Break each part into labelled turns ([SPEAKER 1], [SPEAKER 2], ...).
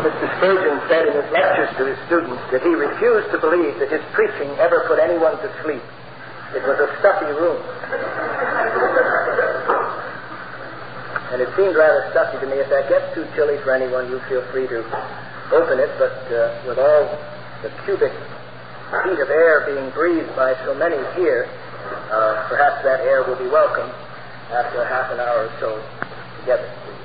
[SPEAKER 1] Mr. Spurgeon said in his lectures to his students that he refused to believe that his preaching ever put anyone to sleep. It was a stuffy room. And it seemed rather stuffy to me. If that gets too chilly for anyone, you feel free to open it, but with all the cubic feet of air being breathed by so many here, perhaps that air will be welcome after half an hour or so together.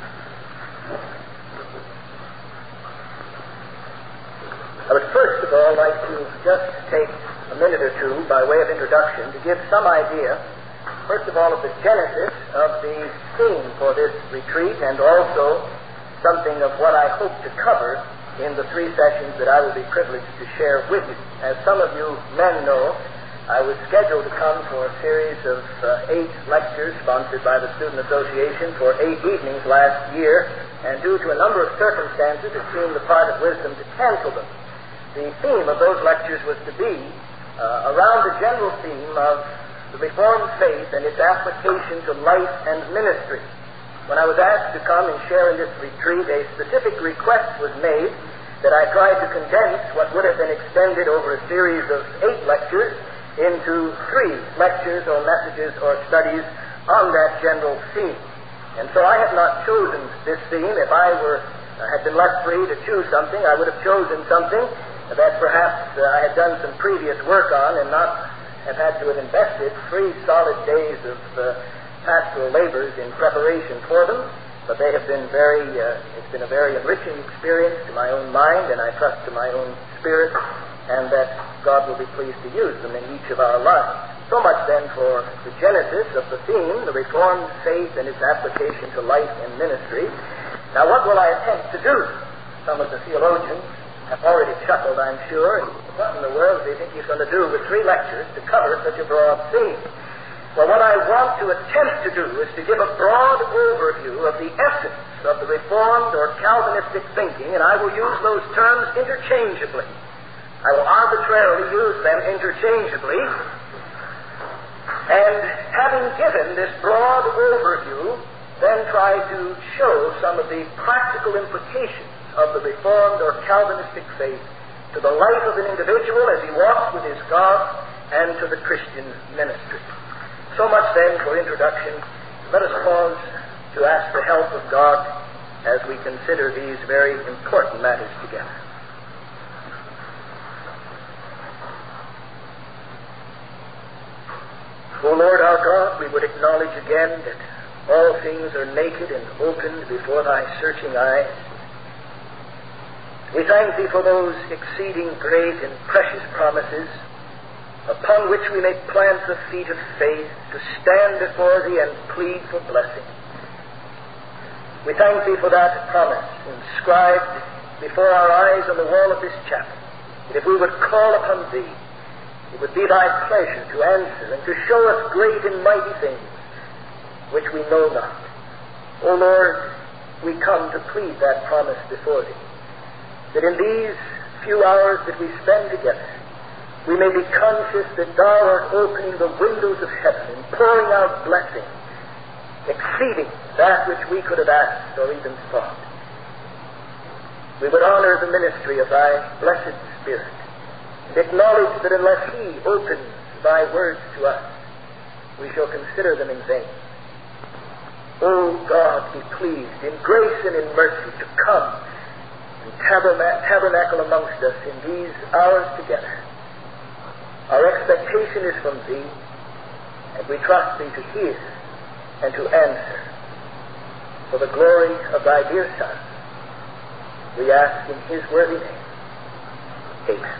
[SPEAKER 1] I would first of all like to just take a minute or two by way of introduction to give some idea, first of all, of the genesis of the theme for this retreat, and also something of what I hope to cover in the 3 sessions that I will be privileged to share with you. As some of you men know, I was scheduled to come for a series of 8 lectures sponsored by the Student Association for 8 evenings last year, and due to a number of circumstances, it seemed the part of wisdom to cancel them. The theme of those lectures was to be around the general theme of the Reformed faith and its application to life and ministry. When I was asked to come and share in this retreat, a specific request was made that I try to condense what would have been extended over a series of 8 lectures into 3 lectures or messages or studies on that general theme. And so I have not chosen this theme. If I had been left free to choose something, I would have chosen something that perhaps I had done some previous work on and not have had to have invested 3 solid days of pastoral labors in preparation for them. But they have been it's been a very enriching experience to my own mind, and I trust to my own spirit, and that God will be pleased to use them in each of our lives. So much then for the genesis of the theme, the Reformed faith and its application to life and ministry. Now what will I attempt to do? Some of the theologians have already chuckled, I'm sure. What in the world do you think he's going to do with 3 lectures to cover such a broad theme? Well, what I want to attempt to do is to give a broad overview of the essence of the Reformed or Calvinistic thinking, and I will use those terms interchangeably. I will arbitrarily use them interchangeably. And having given this broad overview, then try to show some of the practical implications of the Reformed or Calvinistic faith to the life of an individual as he walks with his God and to the Christian ministry. So much then for introduction. Let us pause to ask the help of God as we consider these very important matters together. O Lord our God, we would acknowledge again that all things are naked and opened before thy searching eyes. We thank thee for those exceeding great and precious promises upon which we may plant the feet of faith to stand before thee and plead for blessing. We thank thee for that promise inscribed before our eyes on the wall of this chapel, that if we would call upon thee, it would be thy pleasure to answer and to show us great and mighty things which we know not. O Lord, we come to plead that promise before thee, that in these few hours that we spend together, we may be conscious that thou art opening the windows of heaven and pouring out blessing, exceeding that which we could have asked or even thought. We would honor the ministry of thy blessed Spirit, and acknowledge that unless he opens thy words to us, we shall consider them in vain. O God, be pleased in grace and in mercy to come and tabernacle amongst us in these hours together. Our expectation is from thee, and we trust thee to hear and to answer. For the glory of thy dear Son, we ask in his worthy name. Amen.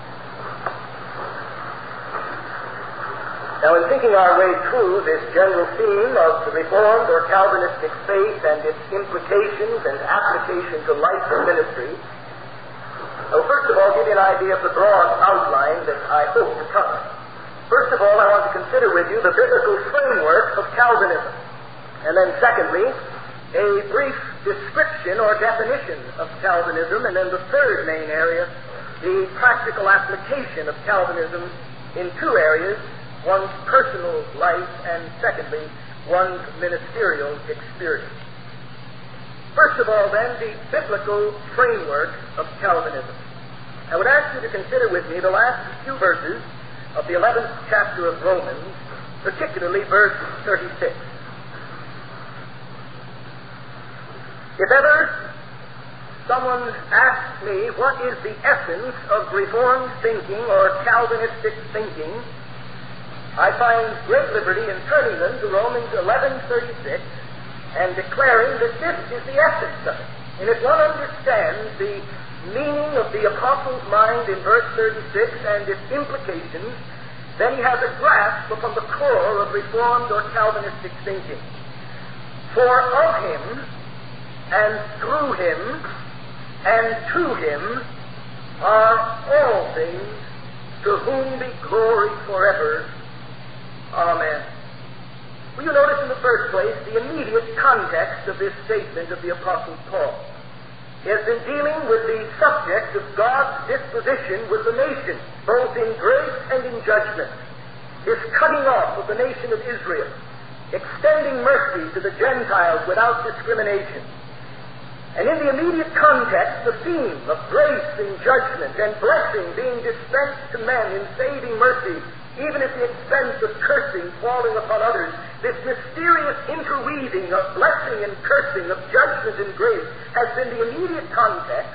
[SPEAKER 1] Now, in thinking our way through this general theme of the Reformed or Calvinistic faith and its implications and application to life and ministry, I'll first of all give you an idea of the broad outline that I hope to cover. First of all, I want to consider with you the biblical framework of Calvinism. And then secondly, a brief description or definition of Calvinism. And then the third main area, the practical application of Calvinism in 2 areas, one's personal life and secondly, one's ministerial experience. First of all, then, the biblical framework of Calvinism. I would ask you to consider with me the last few verses of the 11th chapter of Romans, particularly verse 36. If ever someone asks me what is the essence of Reformed thinking or Calvinistic thinking, I find great liberty in turning them to Romans 11:36 and declaring that this is the essence of it. And if one understands the meaning of the Apostle's mind in verse 36 and its implications, then he has a grasp upon the core of Reformed or Calvinistic thinking. For of him, and through him, and to him are all things, to whom be glory forever. Amen. Will you notice in the first place the immediate context of this statement of the Apostle Paul? He has been dealing with the subject of God's disposition with the nation, both in grace and in judgment. His cutting off of the nation of Israel, extending mercy to the Gentiles without discrimination. And in the immediate context, the theme of grace and judgment and blessing being dispensed to men in saving mercy, even at the expense of cursing falling upon others, this mysterious interweaving of blessing and cursing, of judgment and grace, has been the immediate context.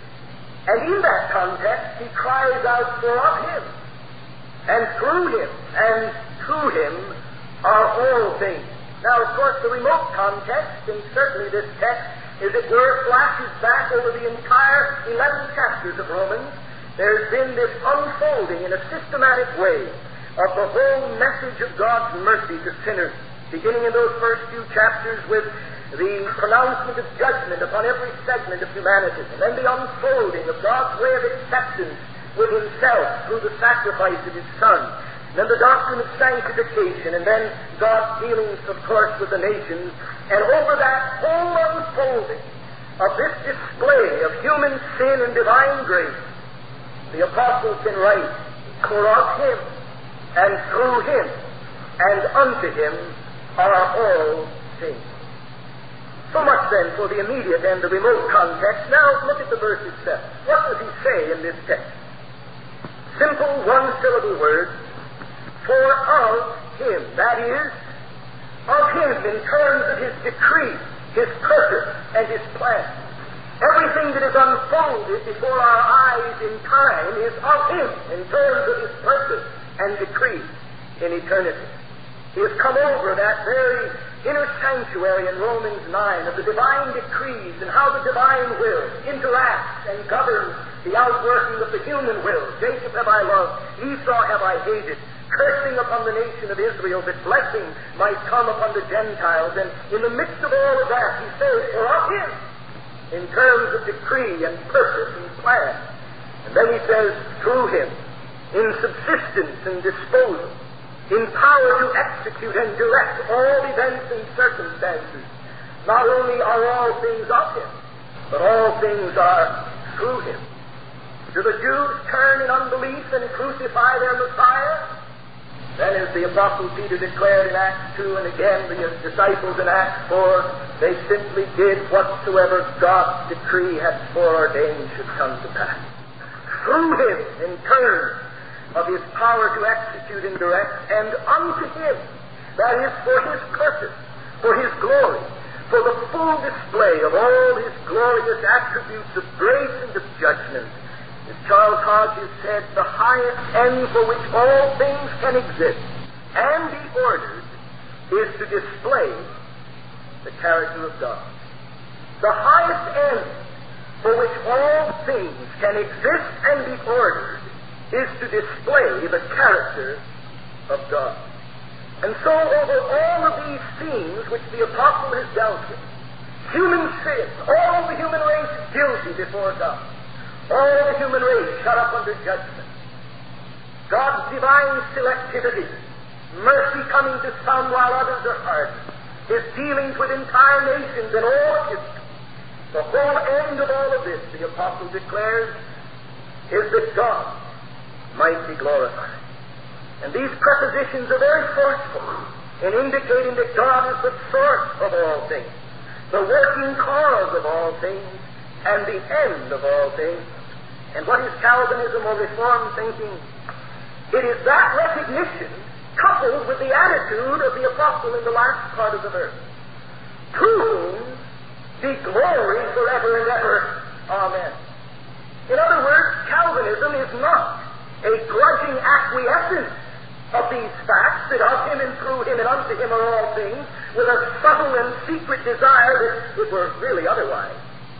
[SPEAKER 1] And in that context, he cries out for of him, and through him, and to him are all things. Now, of course, the remote context, and certainly this text, as it were, flashes back over the entire 11 chapters of Romans. There's been this unfolding in a systematic way of the whole message of God's mercy to sinners, beginning in those first few chapters with the pronouncement of judgment upon every segment of humanity, and then the unfolding of God's way of acceptance with himself through the sacrifice of his Son, then the doctrine of sanctification, and then God's dealings, of course, with the nations. And over that whole unfolding of this display of human sin and divine grace, the Apostle can write, for of him, and through him, and unto him are all things. So much then for the immediate and the remote context. Now look at the verse itself. What does he say in this text? Simple one-syllable word, for of him. That is, of him in terms of his decree, his purpose, and his plan. Everything that is unfolded before our eyes in time is of him in terms of his purpose and decree in eternity. He has come over that very inner sanctuary in Romans 9 of the divine decrees and how the divine will interacts and governs the outworking of the human will. Jacob have I loved, Esau have I hated, cursing upon the nation of Israel that blessing might come upon the Gentiles. And in the midst of all of that, he says, for of him, in terms of decree and purpose and plan. And then he says, through him, in subsistence and disposal, in power to execute and direct all events and circumstances. Not only are all things of him, but all things are through him. Do the Jews turn in unbelief and crucify their Messiah? Then, as the Apostle Peter declared in Acts 2, and again the disciples in Acts 4, they simply did whatsoever God's decree had foreordained should come to pass. Through him, in terms of his power to execute and direct, and unto him, that is, for his purpose, for his glory, for the full display of all his glorious attributes of grace and of judgment. As Charles Hodges said, the highest end for which all things can exist and be ordered is to display the character of God. The highest end for which all things can exist and be ordered is to display the character of God. And so over all of these themes which the Apostle has dealt with, human sin, all the human race guilty before God, all the human race shut up under judgment, God's divine selectivity, mercy coming to some while others are hardened, his dealings with entire nations and all of history. The whole end of all of this, the Apostle declares, is that God might be glorified. And these prepositions are very forceful in indicating that God is the source of all things. the working cause of all things, and the end of all things. And what is Calvinism or Reformed thinking? It is that recognition coupled with the attitude of the apostle in the last part of the verse. To whom be glory forever and ever. Amen. In other words, Calvinism is not a grudging acquiescence of these facts that of him and through him and unto him are all things, with a subtle and secret desire that it were really otherwise.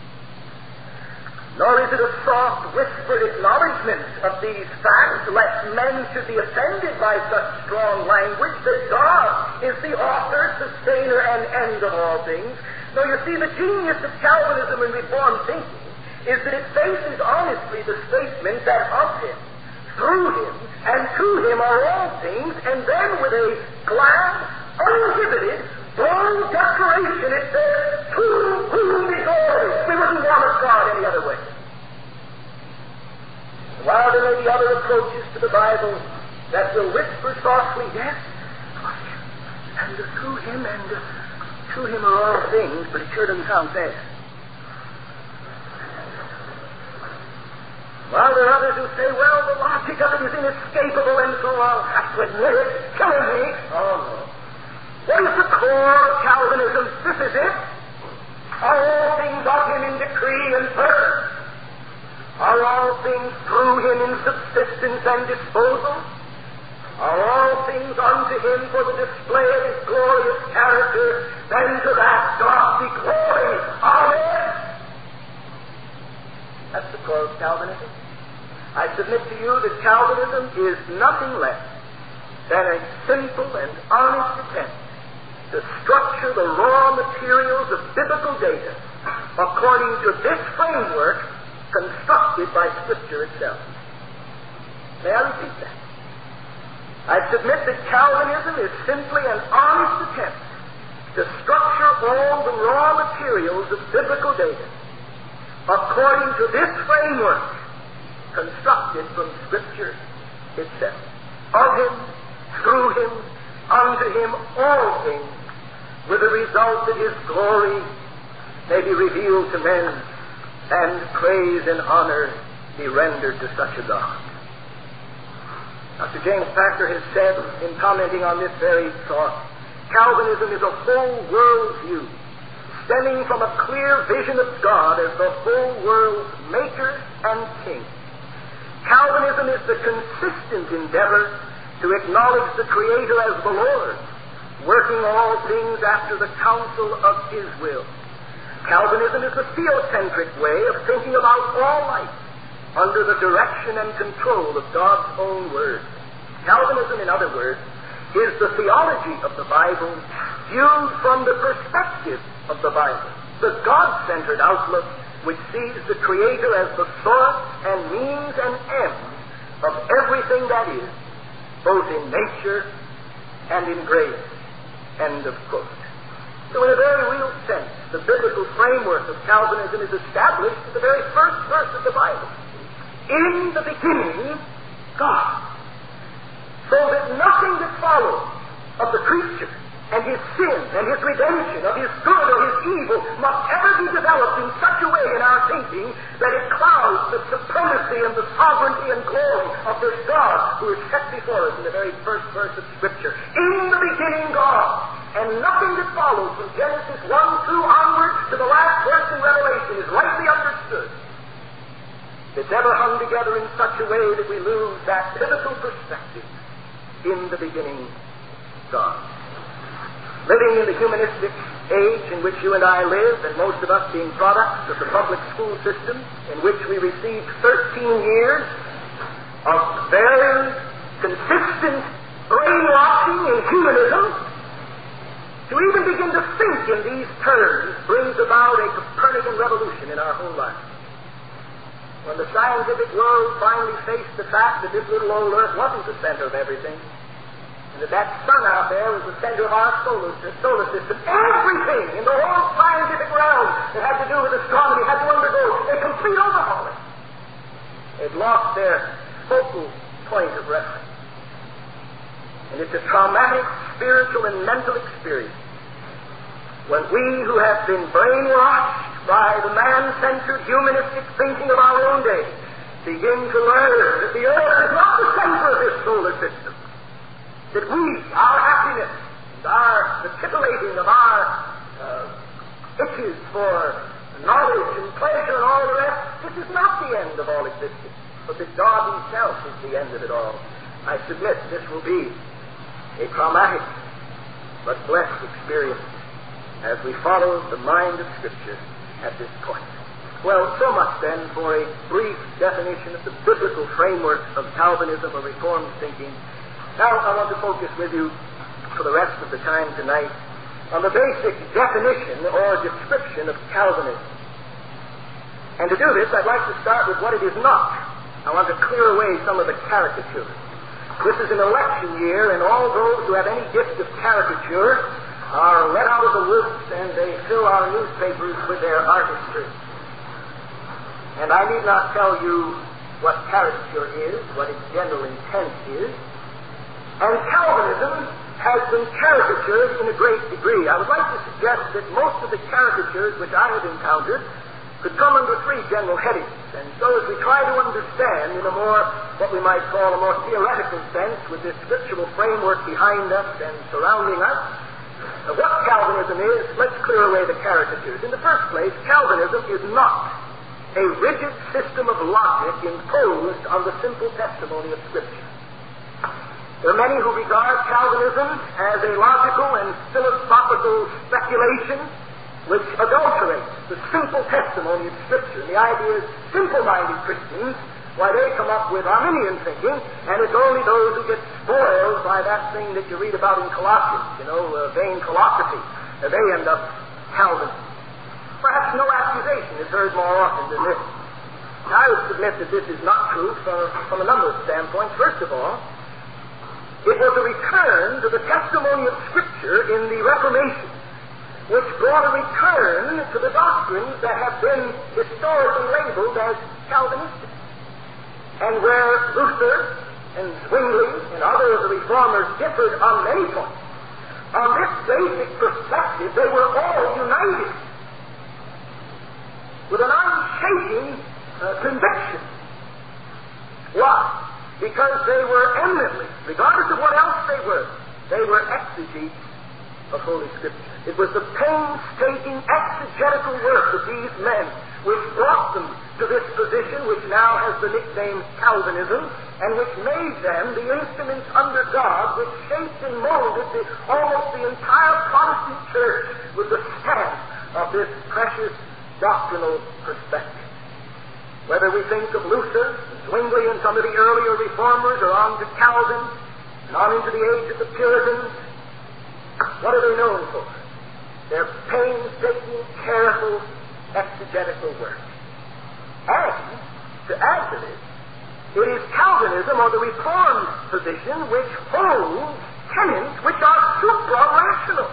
[SPEAKER 1] Nor is it a soft, whispered acknowledgement of these facts, lest men should be offended by such strong language that God is the author, sustainer, and end of all things. No, you see, the genius of Calvinism and Reformed thinking is that it faces honestly the statement that of him, through him, and to him are all things, and then with a glad, uninhibited, bold declaration it says, to whom be glory. We wouldn't want of God any other way. While there may be other approaches to the Bible that will whisper softly, yes, and through him and to him are all things, but it sure doesn't sound fair. While there are others who say, well, the logic of it is inescapable, and so I'll have to admit it, killing me. Oh, no. What is the core of Calvinism? This is it. Are all things of him in decree and purpose? Are all things through him in subsistence and disposal? Are all things unto him for the display of his glorious character? Then to that God be glory. Amen. That's the core of Calvinism. I submit to you that Calvinism is nothing less than a simple and honest attempt to structure the raw materials of biblical data according to this framework constructed by Scripture itself. May I repeat that? I submit that Calvinism is simply an honest attempt to structure all the raw materials of biblical data according to this framework constructed from Scripture itself. Of him, through him, unto him, all things, with the result that his glory may be revealed to men and praise and honor be rendered to such a God. Dr. James Packer has said, in commenting on this very thought, Calvinism is a whole world view, stemming from a clear vision of God as the whole world's maker and king. Calvinism is the consistent endeavor to acknowledge the Creator as the Lord, working all things after the counsel of his will. Calvinism is the theocentric way of thinking about all life under the direction and control of God's own Word. Calvinism, in other words, is the theology of the Bible viewed from the perspective of the Bible, the God-centered outlook which sees the Creator as the source and means and end of everything that is, both in nature and in grace. End of quote. So in a very real sense, the biblical framework of Calvinism is established in the very first verse of the Bible. In the beginning, God. So that nothing that follows of the creature and his sin and his redemption, of his good or his evil, must ever be developed in such a way in our thinking that it clouds the supremacy and the sovereignty and glory of this God who is set before us in the very first verse of Scripture. In the beginning, God. And nothing that follows from Genesis 1, 2 onward to the last verse in Revelation is rightly understood. It's ever hung together in such a way that we lose that pivotal perspective. In the beginning, God. Living in the humanistic age in which you and I live, and most of us being products of the public school system, in which we received 13 years of very consistent brainwashing in humanism, to even begin to think in these terms brings about a Copernican revolution in our whole life. When the scientific world finally faced the fact that this little old Earth wasn't the center of everything, and that sun out there was the center of our solar system, everything in the whole scientific realm that had to do with astronomy had to undergo a complete overhauling. They'd lost their focal point of reference. And it's a traumatic spiritual and mental experience when we who have been brainwashed by the man-centered humanistic thinking of our own day begin to learn that the earth is not the center of this solar system, that we, our happiness, the titillating of our itches for knowledge and pleasure and all the rest, this is not the end of all existence, but that God himself is the end of it all. I submit this will be a traumatic but blessed experience as we follow the mind of Scripture at this point. Well, so much then for a brief definition of the biblical framework of Calvinism or Reformed thinking. Now I want to focus with you for the rest of the time tonight on the basic definition or description of Calvinism. And to do this, I'd like to start with what it is not. I want to clear away some of the caricatures. This is an election year, and all those who have any gift of caricature are let out of the woods, and they fill our newspapers with their artistry. And I need not tell you what caricature is, what its general intent is. And Calvinism has been caricatured in a great degree. I would like to suggest that most of the caricatures which I have encountered could come under three general headings. And so as we try to understand in a more, what we might call a more theoretical sense, with this scriptural framework behind us and surrounding us, what Calvinism is, let's clear away the caricatures. In the first place, Calvinism is not a rigid system of logic imposed on the simple testimony of Scripture. There are many who regard Calvinism as a logical and philosophical speculation which adulterates the simple testimony of Scripture. And the idea is simple-minded Christians, why they come up with Arminian thinking, and it's only those who get spoiled by that thing that you read about in Colossians, vain philosophy. They end up Calvinists. Perhaps no accusation is heard more often than this. Now, I would submit that this is not true from a number of standpoints. First of all, it was a return to the testimony of Scripture in the Reformation, which brought a return to the doctrines that have been historically labeled as Calvinistic. And where Luther and Zwingli and other of the Reformers differed on many points, on this basic perspective, they were all united with an unshaking conviction. Why? Because they were eminently, regardless of what else they were exegetes of Holy Scripture. It was the painstaking exegetical work of these men which brought them to this position, which now has the nickname Calvinism, and which made them the instruments under God which shaped and molded almost the entire Protestant church with the stamp of this precious doctrinal perspective. Whether we think of Luther, Zwingli, and some of the earlier reformers, or on to Calvin, and on into the age of the Puritans, what are they known for? Their painstaking, careful, exegetical work. And, to add to this, it is Calvinism, or the Reformed position, which holds tenets which are supra-rational.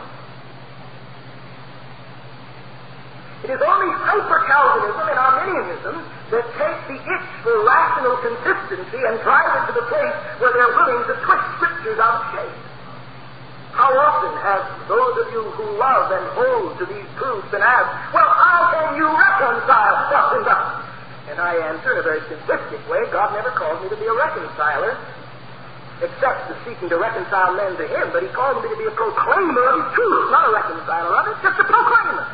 [SPEAKER 1] It is only hyper-Calvinism and Arminianism that take the itch for rational consistency and drive it to the place where they're willing to twist Scriptures out of shape. How often have those of you who love and hold to these truths been asked, well, how can you reconcile such and such? And I answer in a very simplistic way, God never called me to be a reconciler, except to seeking to reconcile men to Him, but He called me to be a proclaimer of His truth, not a reconciler of it, just a proclaimer.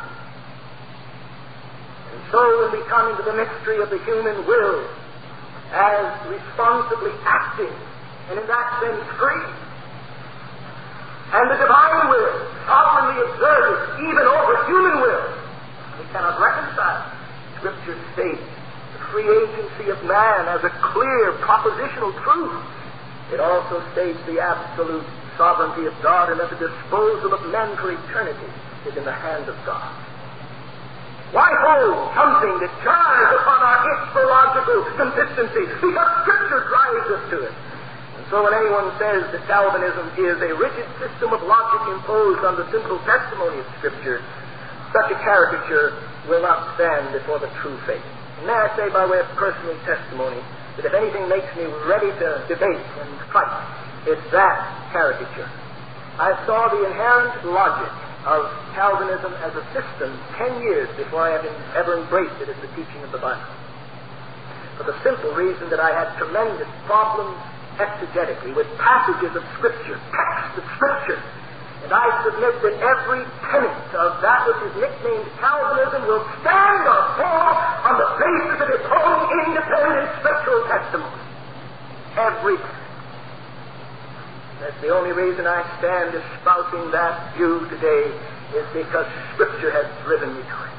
[SPEAKER 1] And so when we come into the mystery of the human will as responsibly acting, and in that sense free, and the divine will sovereignly observed even over human will, we cannot reconcile. Scripture states the free agency of man as a clear propositional truth. It also states the absolute sovereignty of God, and that the disposal of men for eternity is in the hand of God. Why hold something that jars upon our itch for logical consistency? Because Scripture drives us to it. And so when anyone says that Calvinism is a rigid system of logic imposed on the simple testimony of Scripture, such a caricature will not stand before the true faith. And may I say by way of personal testimony that if anything makes me ready to debate and fight, it's that caricature. I saw the inherent logic of Calvinism as a system 10 years before I ever embraced it as the teaching of the Bible. For the simple reason that I had tremendous problems exegetically with passages of Scripture, texts of Scripture. And I submit that every tenet of that which is nicknamed Calvinism will stand or fall on the basis of its own independent scriptural testimony. Every tenet. That's the only reason I stand espousing that view today, is because Scripture has driven me to it.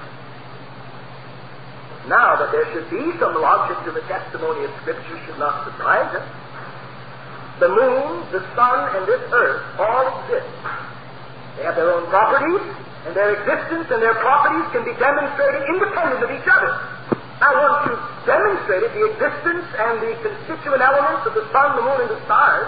[SPEAKER 1] Now that there should be some logic to the testimony of Scripture should not surprise us. The moon, the sun, and this earth all exist. They have their own properties, and their existence and their properties can be demonstrated independent of each other. Now, once you've demonstrated the existence and the constituent elements of the sun, the moon, and the stars,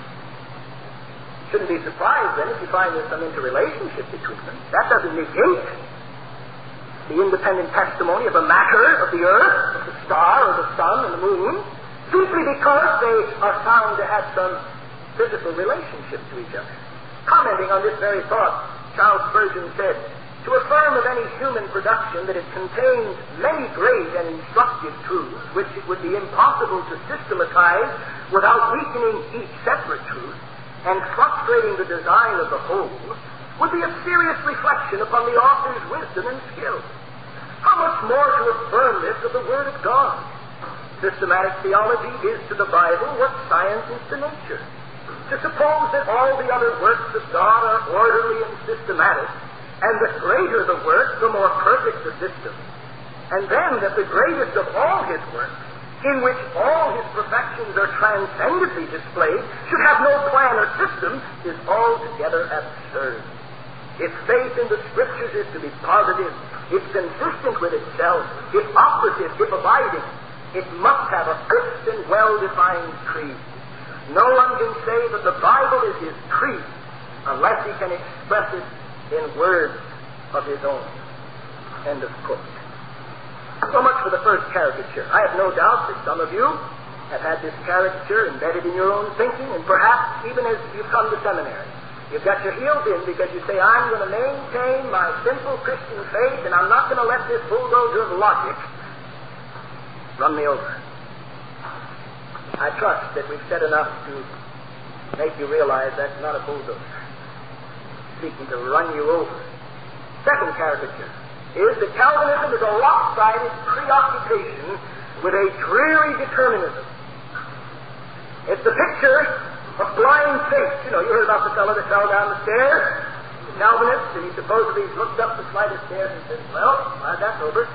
[SPEAKER 1] shouldn't be surprised then if you find there's some interrelationship between them. That doesn't negate the independent testimony of the matter of the earth, of the star, or the sun, and the moon, simply because they are found to have some physical relationship to each other. Commenting on this very thought, Charles Spurgeon said, "To affirm of any human production that it contains many great and instructive truths, which it would be impossible to systematize without weakening each separate truth, and frustrating the design of the whole, would be a serious reflection upon the author's wisdom and skill. How much more to affirm this of the Word of God? Systematic theology is to the Bible what science is to nature. To suppose that all the other works of God are orderly and systematic, and the greater the work, the more perfect the system, and then that the greatest of all his works, in which all his perfections are transcendently displayed, should have no plan or system, is altogether absurd. If faith in the Scriptures is to be positive, if consistent with itself, if operative, if abiding, it must have a fixed and well-defined creed. No one can say that the Bible is his creed unless he can express it in words of his own." End of quote. So much for the first caricature. I have no doubt that some of you have had this caricature embedded in your own thinking, and perhaps even as you've come to seminary. You've got your heels in because you say, "I'm going to maintain my simple Christian faith, and I'm not going to let this bulldozer of logic run me over." I trust that we've said enough to make you realize that's not a bulldozer seeking to run you over. Second caricature is that Calvinism is a lopsided preoccupation with a dreary determinism. It's the picture of blind faith. You know, you heard about the fellow that fell down the stairs, the Calvinist, and he supposedly looked up the flight of stairs and said, "Well, that's over."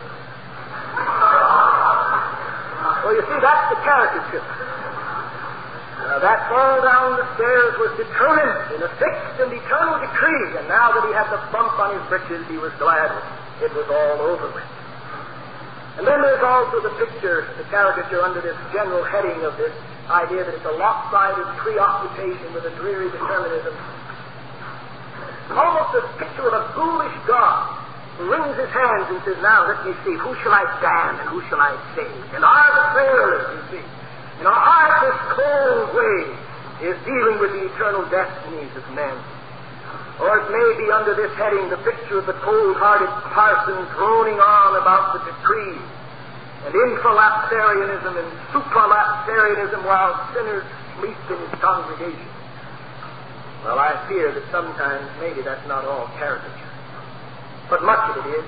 [SPEAKER 1] Well, you see, that's the caricature. That fall down the stairs was determined in a fixed and eternal decree, and now that he had the bump on his britches, he was glad it was all over with. And then there's also the picture, the caricature under this general heading of this idea that it's a lopsided preoccupation with a dreary determinism. Almost a picture of a ghoulish God who wrings his hands and says, "Now let me see, who shall I damn and who shall I save? And are the prayerless, you see. And our heart, this cold way, is dealing with the eternal destinies of men." Or it may be under this heading the picture of the cold-hearted parson droning on about the decree and infralapsarianism and supralapsarianism while sinners sleep in his congregation. Well, I fear that sometimes maybe that's not all caricature, but much of it is.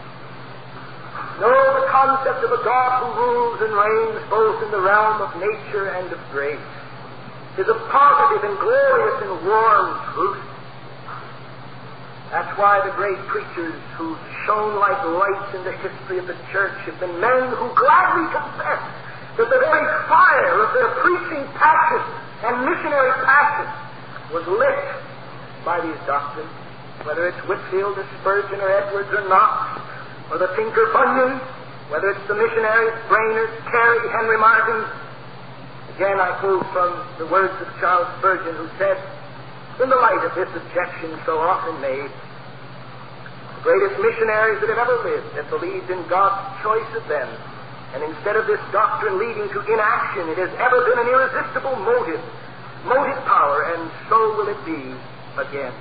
[SPEAKER 1] No, the concept of a God who rules and reigns both in the realm of nature and of grace is a positive and glorious and warm truth. That's why the great preachers who shone like lights in the history of the church have been men who gladly confess that the very fire of their preaching passion and missionary passion was lit by these doctrines, whether it's Whitefield or Spurgeon or Edwards or Knox, or the Tinker Bunyan, whether it's the missionaries, Brainerd, Carey, Henry Martin. Again, I quote from the words of Charles Spurgeon, who said, in the light of this objection so often made, "The greatest missionaries that have ever lived have believed in God's choice of them, and instead of this doctrine leading to inaction, it has ever been an irresistible motive power, and so will it be again."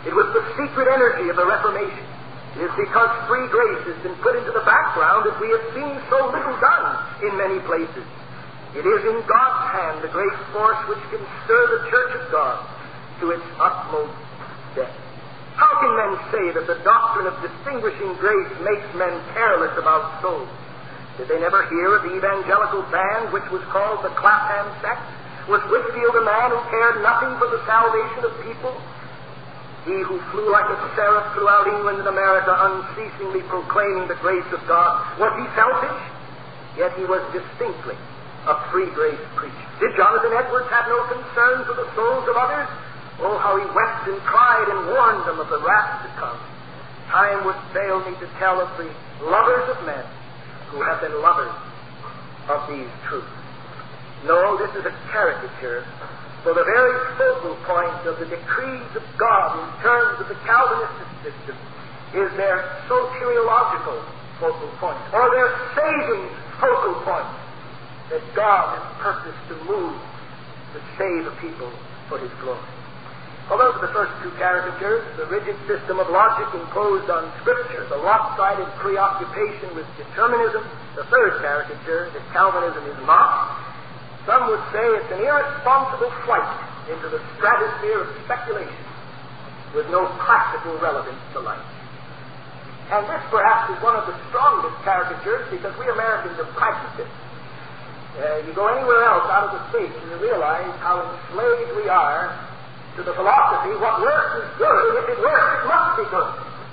[SPEAKER 1] It was the secret energy of the Reformation. It is because free grace has been put into the background that we have seen so little done in many places. It is in God's hand the great force which can stir the Church of God to its utmost depth. How can men say that the doctrine of distinguishing grace makes men careless about souls? Did they never hear of the evangelical band which was called the Clapham sect? Was Whitfield a man who cared nothing for the salvation of people? He who flew like a seraph throughout England and America, unceasingly proclaiming the grace of God, was he selfish? Yet he was distinctly a free grace preacher. Did Jonathan Edwards have no concern for the souls of others? Oh, how he wept and cried and warned them of the wrath to come. Time would fail me to tell of the lovers of men who have been lovers of these truths. No, this is a caricature, for the very focal point of the decrees of God in terms of the Calvinistic system is their soteriological focal point, or their saving focal point, that God has purposed to move to save a people for His glory. Well, those are the first two caricatures, the rigid system of logic imposed on Scripture, the lopsided preoccupation with determinism. The third caricature, that Calvinism is not. Some would say it's an irresponsible flight into the stratosphere of speculation with no practical relevance to life. And this perhaps is one of the strongest caricatures because we Americans are pragmatists. You go anywhere else out of the States and you realize how enslaved we are to the philosophy, what works is good, and if it works, it must be good.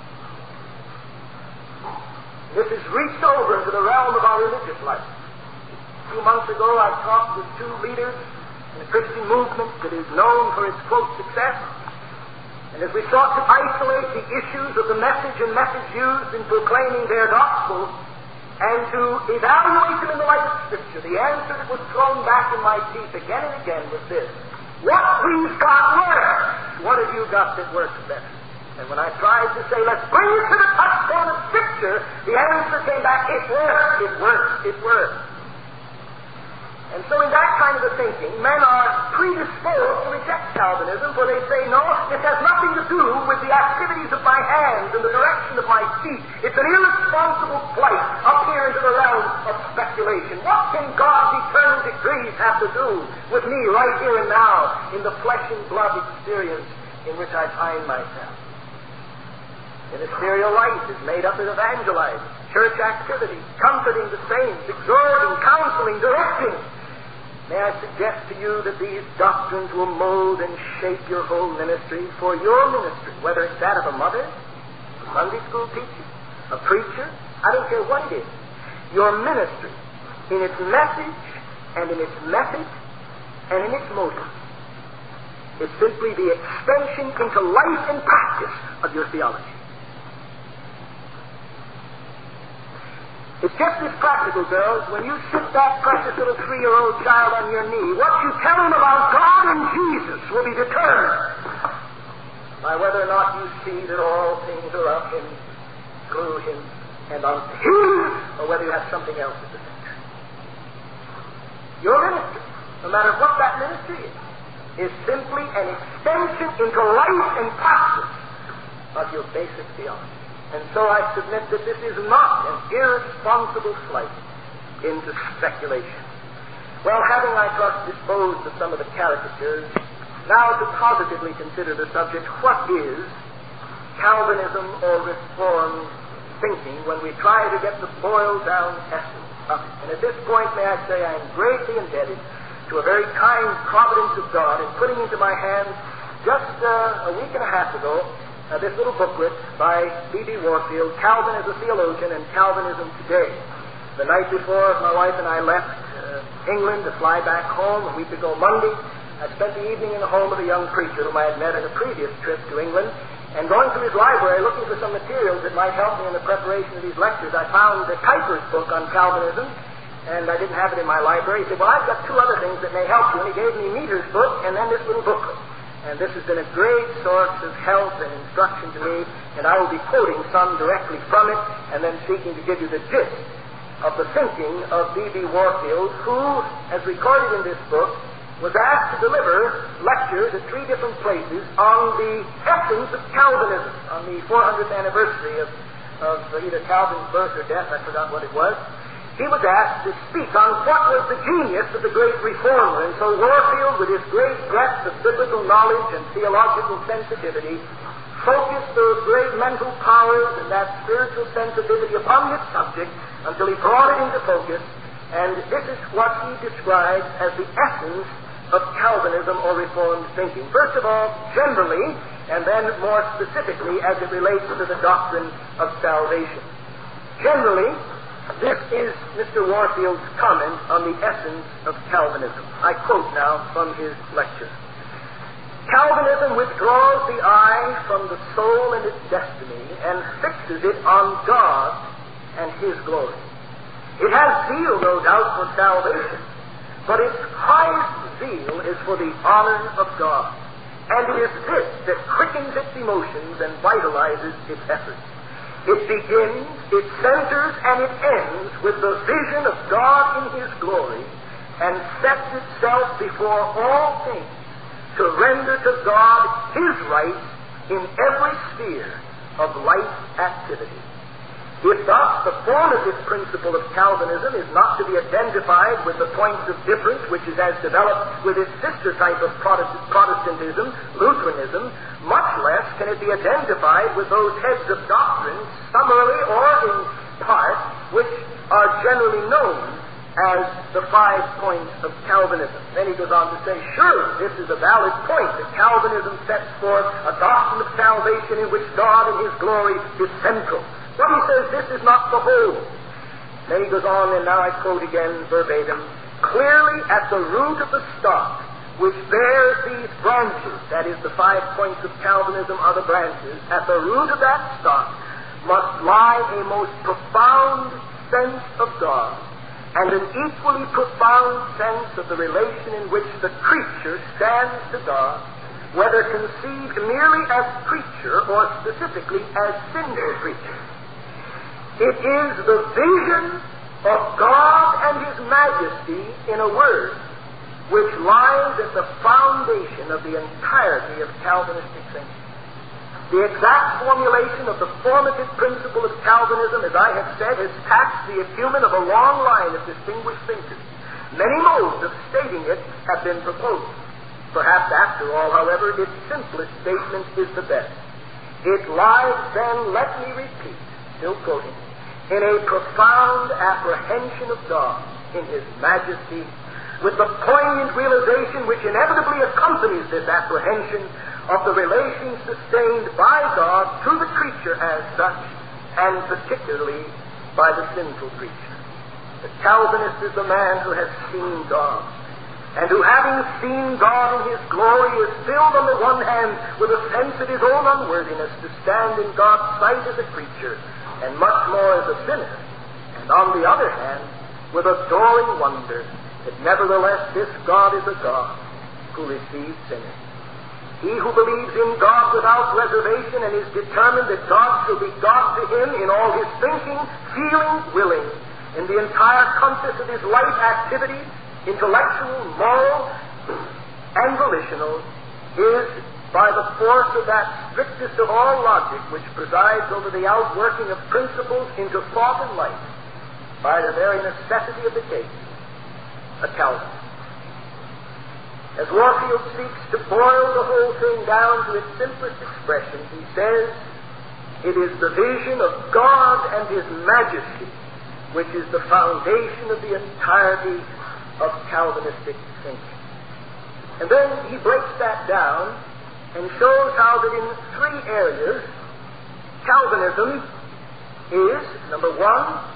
[SPEAKER 1] This has reached over into the realm of our religious life. A few months ago, I talked with two leaders in a Christian movement that is known for its, quote, success. And as we sought to isolate the issues of the message and message used in proclaiming their gospel, and to evaluate them in the light of Scripture, the answer that was thrown back in my teeth again and again was this: what we've got works. What have you got that works better? And when I tried to say, let's bring it to the touchstone of Scripture, the answer came back, it works, it works, it works. And so in that kind of a thinking, men are predisposed to reject Calvinism, for they say, no, it has nothing to do with the activities of my hands and the direction of my feet. It's an irresponsible flight up here into the realm of speculation. What can God's eternal decrees have to do with me right here and now in the flesh and blood experience in which I find myself? Ministerial life is made up of evangelizing, church activity, comforting the saints, exhorting, counseling, directing. May I suggest to you that these doctrines will mold and shape your whole ministry for your ministry, whether it's that of a mother, a Sunday school teacher, a preacher, I don't care what it is. Your ministry, in its message and in its method and in its motive, is simply the extension into life and practice of your theology. It's just as practical, girls, when you sit that precious little 3-year-old child on your knee, what you tell him about God and Jesus will be determined by whether or not you see that all things are of Him, through Him, and unto Him, or whether you have something else at the center. Your ministry, no matter what that ministry is simply an extension into life and practice of your basic theology. And so I submit that this is not an irresponsible flight into speculation. Well, having, I trust, disposed of some of the caricatures, now to positively consider the subject, what is Calvinism or Reformed thinking when we try to get the boiled-down essence of it? And at this point, may I say, I am greatly indebted to a very kind providence of God in putting into my hands just a week and a half ago this little booklet by B.B. Warfield, Calvin as a Theologian and Calvinism Today. The night before my wife and I left England to fly back home, a week ago Monday, I spent the evening in the home of a young preacher whom I had met in a previous trip to England, and going through his library looking for some materials that might help me in the preparation of these lectures, I found the Kuyper's book on Calvinism, and I didn't have it in my library. He said, well, I've got two other things that may help you, and he gave me Meter's book and then this little booklet. And this has been a great source of help and instruction to me, and I will be quoting some directly from it, and then seeking to give you the gist of the thinking of B.B. Warfield, who, as recorded in this book, was asked to deliver lectures at 3 different places on the essence of Calvinism, on the 400th anniversary of either Calvin's birth or death, I forgot what it was. He was asked to speak on what was the genius of the great reformer, and so Warfield, with his great breadth of biblical knowledge and theological sensitivity, focused those great mental powers and that spiritual sensitivity upon his subject until he brought it into focus, and this is what he describes as the essence of Calvinism or Reformed thinking. First of all, generally, and then more specifically as it relates to the doctrine of salvation. Generally, this is Mr. Warfield's comment on the essence of Calvinism. I quote now from his lecture. Calvinism withdraws the eye from the soul and its destiny and fixes it on God and His glory. It has zeal, no doubt, for salvation, but its highest zeal is for the honor of God. And it is this that quickens its emotions and vitalizes its efforts. It begins, it centers, and it ends with the vision of God in His glory and sets itself before all things to render to God His rights in every sphere of life activity. If thus the formative principle of Calvinism is not to be identified with the points of difference which it has developed with its sister type of Protestantism, Lutheranism, much less can it be identified with those heads of doctrine, summarily or in part, which are generally known as the 5 points of Calvinism. Then he goes on to say, surely this is a valid point, that Calvinism sets forth a doctrine of salvation in which God and His glory is central. But he says this is not the whole. Then he goes on, and now I quote again verbatim, clearly at the root of the stock which bears these branches, that is the 5 points of Calvinism are the branches, at the root of that stock must lie a most profound sense of God and an equally profound sense of the relation in which the creature stands to God, whether conceived merely as creature or specifically as sinful creature. It is the vision of God and His majesty, in a word, which lies at the foundation of the entirety of Calvinistic thinking. The exact formulation of the formative principle of Calvinism, as I have said, has taxed the acumen of a long line of distinguished thinkers. Many modes of stating it have been proposed. Perhaps after all, however, its simplest statement is the best. It lies then, let me repeat, still quoting, in a profound apprehension of God in His majesty, with the poignant realization which inevitably accompanies this apprehension of the relations sustained by God to the creature as such, and particularly by the sinful creature. The Calvinist is the man who has seen God, and who, having seen God in His glory, is filled on the one hand with a sense of his own unworthiness to stand in God's sight as a creature, and much more as a sinner, and on the other hand, with adoring wonder that nevertheless this God is a God who receives sinners. He who believes in God without reservation and is determined that God shall be God to him in all his thinking, feeling, willing, in the entire compass of his life activity, intellectual, moral, and volitional, is, by the force of that strictest of all logic which presides over the outworking of principles into thought and life, by the very necessity of the case, a Calvinist. As Warfield seeks to boil the whole thing down to its simplest expression, he says, it is the vision of God and His majesty which is the foundation of the entirety of Calvinistic thinking. And then he breaks that down and shows how that in 3 areas Calvinism is, number 1,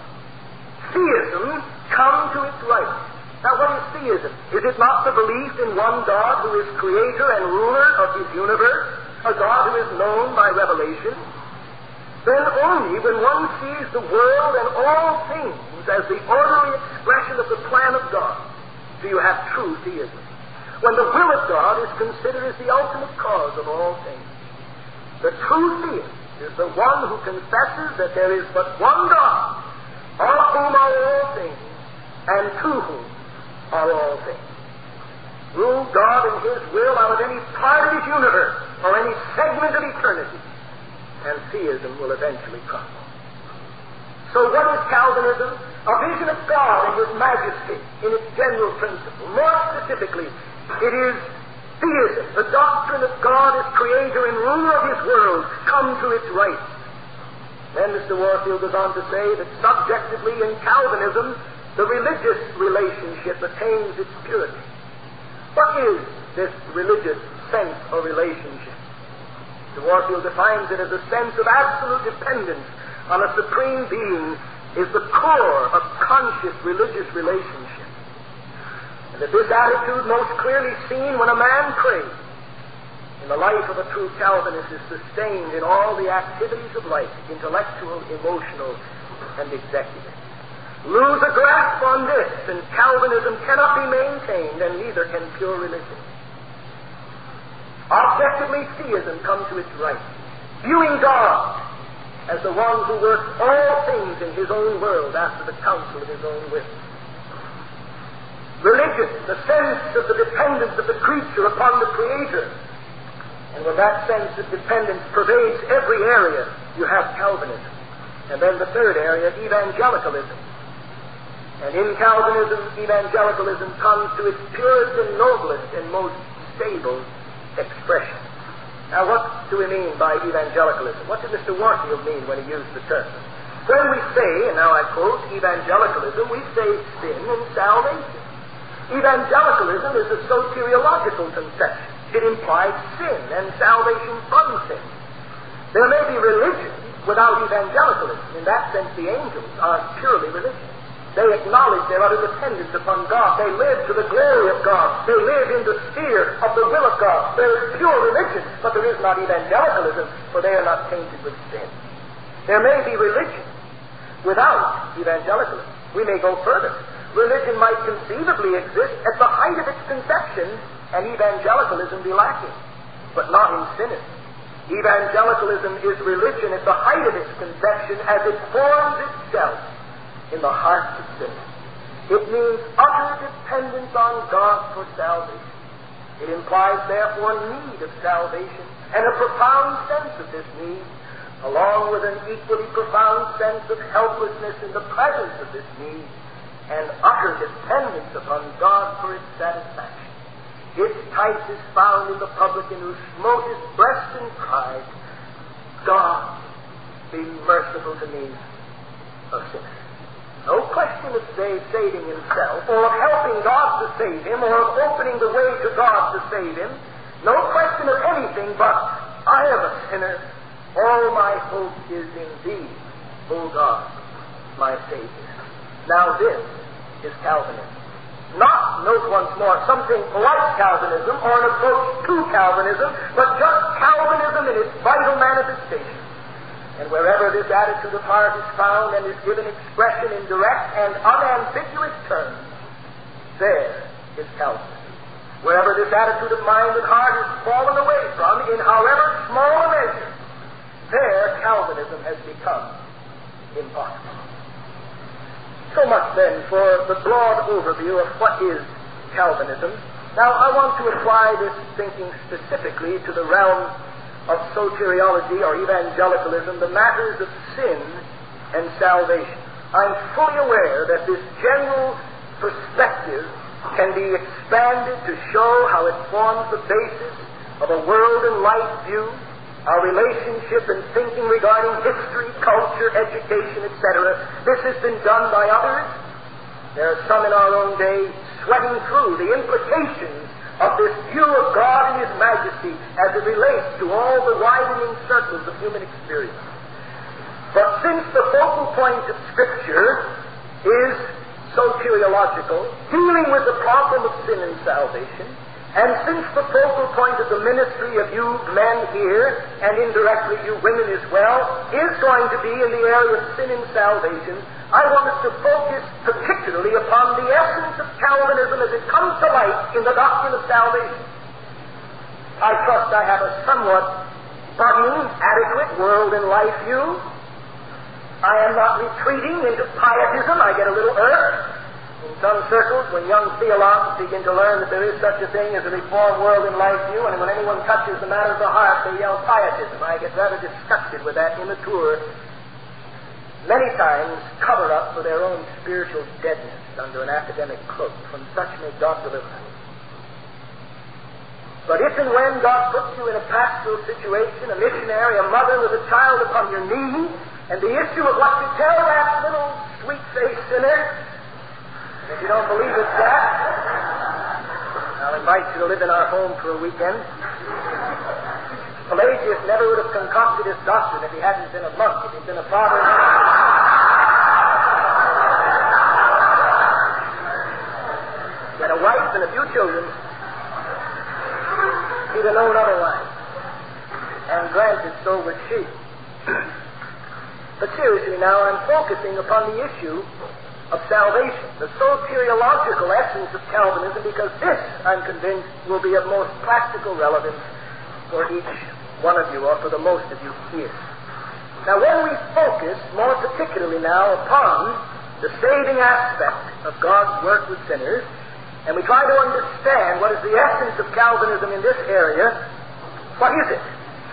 [SPEAKER 1] theism come to its right. Now, what is theism? Is it not the belief in one God who is creator and ruler of His universe, a God who is known by revelation? Then only when one sees the world and all things as the orderly expression of the plan of God do you have true theism. When the will of God is considered as the ultimate cause of all things. The true theist is the one who confesses that there is but one God, of whom are all things, and to whom are all things. rule God and His will out of any part of His universe or any segment of eternity, and theism will eventually crumble. So what is Calvinism? A vision of God and His majesty in its general principle. More specifically, it is theism, the doctrine of God as creator and ruler of His world, come to its right. Then Mr. Warfield goes on to say that subjectively in Calvinism, the religious relationship attains its purity. What is this religious sense or relationship? Mr. Warfield defines it as a sense of absolute dependence on a supreme being is the core of conscious religious relationship. And that this attitude most clearly seen when a man prays. In the life of a true Calvinist is sustained in all the activities of life, intellectual, emotional, and executive. Lose a grasp on this, and Calvinism cannot be maintained, and neither can pure religion. Objectively, theism comes to its right, viewing God as the one who works all things in His own world after the counsel of His own will. Religion, the sense of the dependence of the creature upon the Creator. And when that sense of dependence pervades every area, you have Calvinism. And then the third area, evangelicalism. And in Calvinism, evangelicalism comes to its purest and noblest and most stable expression. Now, what do we mean by evangelicalism? What did Mr. Warfield mean when he used the term? When we say, and now I quote, evangelicalism, we say sin and salvation. Evangelicalism is a soteriological conception. It implies sin and salvation from sin. There may be religion without evangelicalism. In that sense, the angels are purely religious. They acknowledge their utter dependence upon God. They live to the glory of God. They live in the sphere of the will of God. There is pure religion, but there is not evangelicalism, for they are not tainted with sin. There may be religion without evangelicalism. We may go further. Religion might conceivably exist at the height of its conception, and evangelicalism be lacking, but not in sinners. Evangelicalism is religion at the height of its conception as it forms itself in the hearts of sinners. It means utter dependence on God for salvation. It implies, therefore, need of salvation and a profound sense of this need, along with an equally profound sense of helplessness in the presence of this need and utter dependence upon God for its satisfaction. Its type is found in the publican who smote his breast and cried, God, be merciful to me, a sinner. No question of saving himself, or of helping God to save him, or of opening the way to God to save him. No question of anything but, I am a sinner. All my hope is in Thee, O God, my Savior. Now this is Calvinism. Not, note once more, something like Calvinism or an approach to Calvinism, but just Calvinism in its vital manifestation. And wherever this attitude of heart is found and is given expression in direct and unambiguous terms, there is Calvinism. Wherever this attitude of mind and heart is fallen away from, in however small a measure, there Calvinism has become impossible. So much then for the broad overview of what is Calvinism. Now I want to apply this thinking specifically to the realm of soteriology or evangelicalism, the matters of sin and salvation. I'm fully aware that this general perspective can be expanded to show how it forms the basis of a world and life view, our relationship and thinking regarding history, culture, education, etc. This has been done by others. There are some in our own day sweating through the implications of this view of God and His majesty as it relates to all the widening circles of human experience. But since the focal point of Scripture is soteriological, dealing with the problem of sin and salvation, and since the focal point of the ministry of you men here, and indirectly you women as well, is going to be in the area of sin and salvation, I want us to focus particularly upon the essence of Calvinism as it comes to light in the doctrine of salvation. I trust I have a somewhat budding, adequate world and life view. I am not retreating into pietism. I get a little irked in some circles, when young theologians begin to learn that there is such a thing as a reformed world in life view, and when anyone touches the matter of the heart, they yell pietism. I get rather disgusted with that immature, many times cover up for their own spiritual deadness under an academic cloak. From such may God deliver us. But if and when God puts you in a pastoral situation, a missionary, a mother with a child upon your knee, and the issue of what to tell that little sweet-faced sinner, and if you don't believe it's that, I'll invite you to live in our home for a weekend. Pelagius never would have concocted his doctrine if he hadn't been a monk, if he'd been a father. He had a wife and a few children. He'd have known otherwise. And granted, so was she. But seriously now, I'm focusing upon the issue of salvation, the soteriological essence of Calvinism, because this, I'm convinced, will be of most practical relevance for each one of you, or for the most of you here. Now, when we focus more particularly now upon the saving aspect of God's work with sinners, and we try to understand what is the essence of Calvinism in this area, what is it?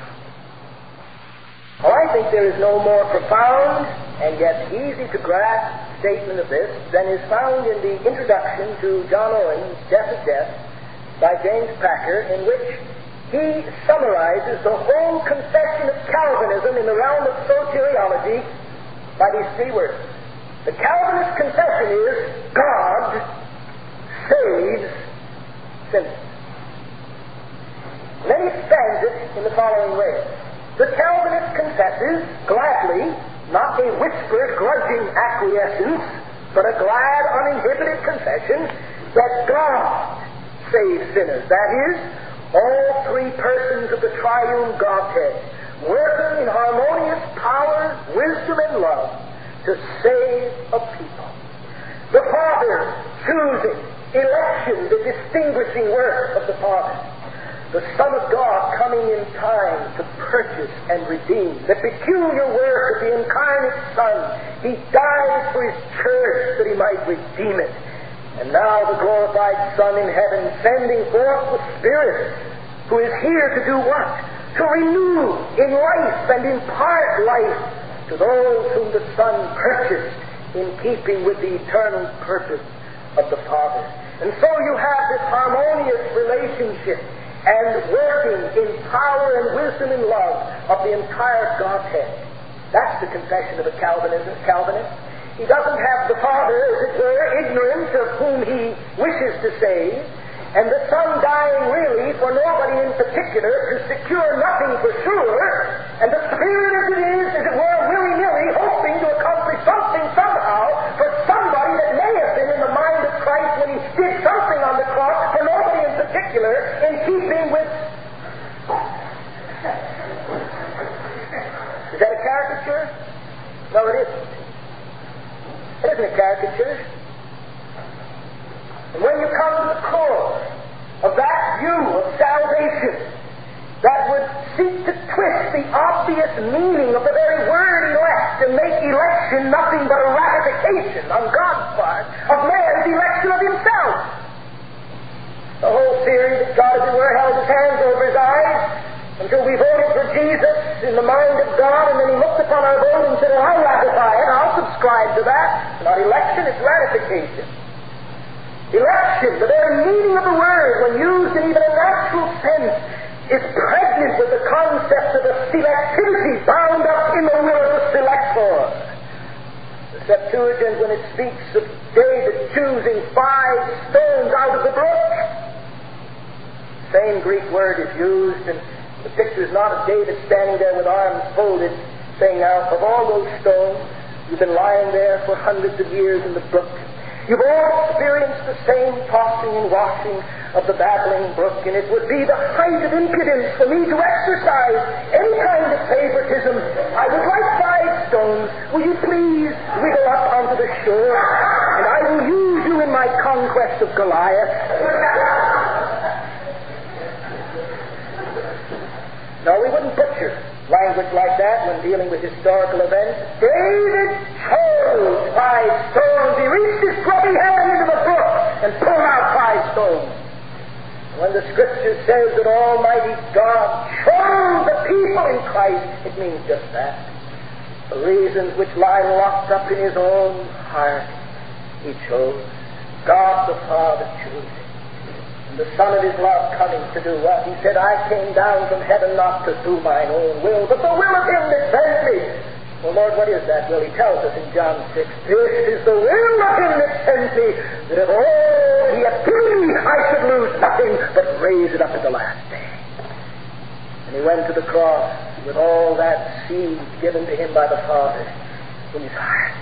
[SPEAKER 1] Well, I think there is no more profound and yet easy to grasp statement of this than is found in the introduction to John Owen's Death of Death by James Packer, in which he summarizes the whole confession of Calvinism in the realm of soteriology by these three words. The Calvinist confession is God saves sinners. And then he stands it in the following way. The Calvinist confesses gladly, not a whispered, grudging acquiescence, but a glad, uninhibited confession that God saves sinners. That is, all three persons of the triune Godhead working in harmonious power, wisdom, and love to save a people. The Father choosing, election, the distinguishing work of the Father. The Son of God coming in time to purchase and redeem. The peculiar work of the incarnate Son. He died for His church that He might redeem it. And now the glorified Son in heaven sending forth the Spirit, who is here to do what? To renew in life and impart life to those whom the Son purchased in keeping with the eternal purpose of the Father. And so you have this harmonious relationship and working in power and wisdom and love of the entire Godhead. That's the confession of a Calvinist. He doesn't have the Father, as it were, ignorant of whom He wishes to save, and the Son dying really for nobody in particular to secure nothing for sure, and the Spirit as it is, as it were, willy-nilly hoping to accomplish something somehow for somebody that may have been in the mind of Christ when He did something on the cross for nobody in particular, in keeping with... Is that a caricature? No, it isn't. It isn't a caricature. And when you come to the core of that view of salvation that would seek to twist the obvious meaning of the very word elect and make election nothing but a ratification on God's part of man's election of himself. The whole theory that God, as it were, held His hands over His eyes until we voted for Jesus in the mind of God, and then He looked upon our vote and said, well, I'll ratify it, I'll subscribe to that. It's not election, it's ratification. Election, the very meaning of the word, when used in even a natural sense, is pregnant with the concept of a selectivity bound up in the will of the selector. The Septuagint, when it speaks of David choosing 5 stones out of the brook, the same Greek word is used, and the picture is not of David standing there with arms folded, saying, now, of all those stones, you've been lying there for hundreds of years in the brook. You've all experienced the same tossing and washing of the babbling brook, and it would be the height of impudence for me to exercise any kind of favoritism. I would like 5 stones. Will you please wiggle up onto the shore, and I will use you in my conquest of Goliath. No, we wouldn't butcher language like that when dealing with historical events. David chose 5 stones. He reached his grubby hand into the When the Scripture says that Almighty God chose the people in Christ, it means just that. For reasons which lie locked up in His own heart, He chose. God the Father chose. And the Son of His love coming to do what? He said, I came down from heaven not to do mine own will, but the will of Him that sent me. Well, Lord, what is that will? He tells us in John 6, this is the will of Him that sent me, that of all He hath given me, I should lose nothing, but raise it up at the last day. And He went to the cross with all that seed given to Him by the Father in His heart.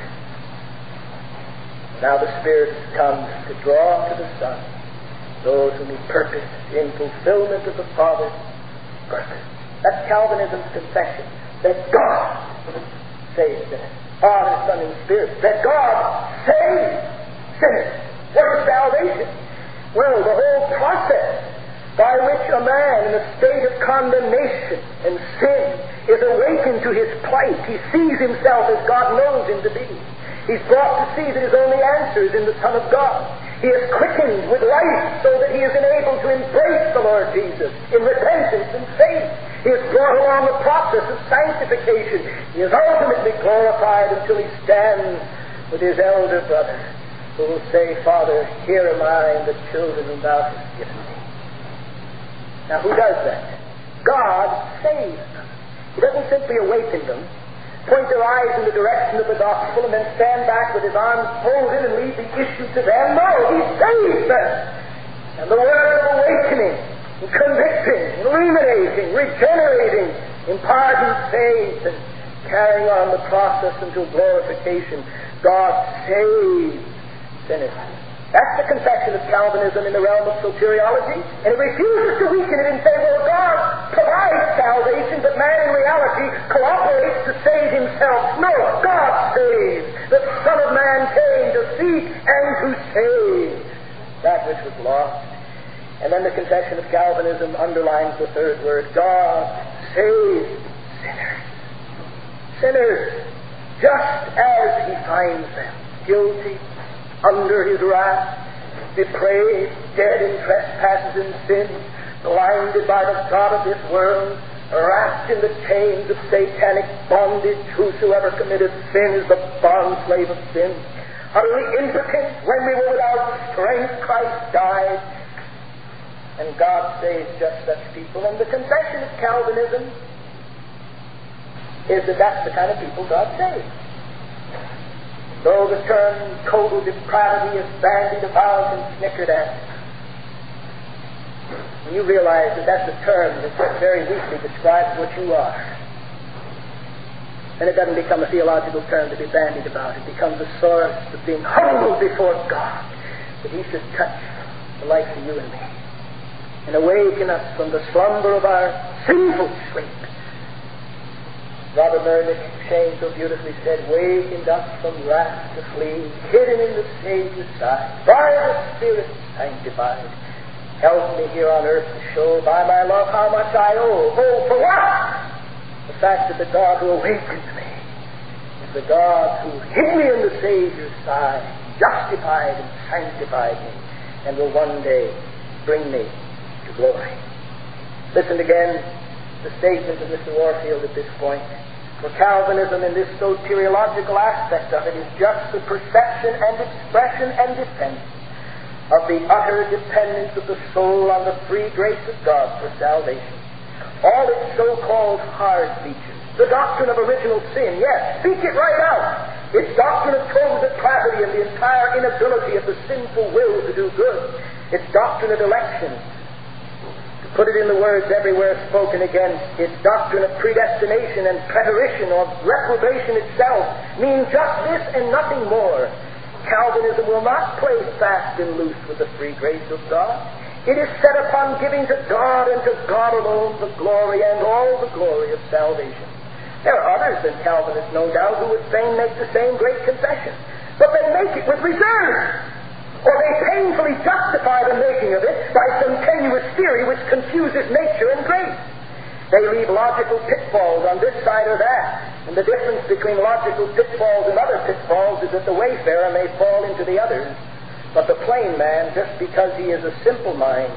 [SPEAKER 1] Now the Spirit comes to draw to the Son those whom He purposed in fulfillment of the Father's purpose. That's Calvinism's confession, that God saves sinners. Father, Son, and Spirit. That God saves sinners. What is salvation? Well, the whole process by which a man in a state of condemnation and sin is awakened to his plight. He sees himself as God knows him to be. He's brought to see that his only answer is in the Son of God. He is quickened with life so that he is enabled to embrace the Lord Jesus in repentance and faith. He is brought along the process of sanctification. He is ultimately glorified until he stands with his elder brother, who will say, Father, here am I and the children whom thou hast given me. Now who does that? God saves them. He doesn't simply awaken them, point their eyes in the direction of the gospel, and then stand back with his arms folded and leave the issue to them. No, he saves them. And the word of awakening, and convicting, illuminating, regenerating, imparting faith, and carrying on the process until glorification. God saves sinners. That's the confession of Calvinism in the realm of soteriology, and it refuses to weaken it and say, well, God provides salvation, but man in reality cooperates to save himself. No, God saves. The Son of Man came to seek and to save that which was lost. And then the confession of Calvinism underlines the third word, God saves sinners. Sinners, just as He finds them guilty, under His wrath, depraved, dead in trespasses and sins, blinded by the God of this world, wrapped in the chains of satanic bondage. Whosoever committed sin is the bond-slave of sin. Utterly impotent, when we were without strength, Christ died. And God saves just such people. And the confession of Calvinism is that that's the kind of people God saves. Though the term total depravity is bandied about and snickered at, when you realize that that's a term that just very weakly describes what you are, then it doesn't become a theological term to be bandied about. It becomes a source of being humbled before God, that He should touch the likes of you and me and awaken us from the slumber of our sinful sleep. Robert Mernick Shane so beautifully said, wakened up from wrath to flee, hidden in the Savior's side, by the Spirit sanctified. Help me here on earth to show by my love how much I owe. Oh, for what? The fact that the God who awakened me is the God who hid me in the Savior's side, justified and sanctified me, and will one day bring me to glory. Listen again to the statement of Mr. Warfield at this point. For Calvinism in this soteriological aspect of it is just the perception and expression and defense of the utter dependence of the soul on the free grace of God for salvation. All its so-called hard features, the doctrine of original sin, yes, speak it right out. Its doctrine of total depravity and the entire inability of the sinful will to do good. Its doctrine of election, put it in the words everywhere spoken against, its doctrine of predestination and preterition or reprobation itself means just this and nothing more. Calvinism will not play fast and loose with the free grace of God. It is set upon giving to God and to God alone the glory and all the glory of salvation. There are others than Calvinists, no doubt, who would fain make the same great confession, but they make it with reserve. Or they painfully justify the making of it by some tenuous theory which confuses nature and grace. They leave logical pitfalls on this side or that, and the difference between logical pitfalls and other pitfalls is that the wayfarer may fall into the others, but the plain man, just because he is a simple mind,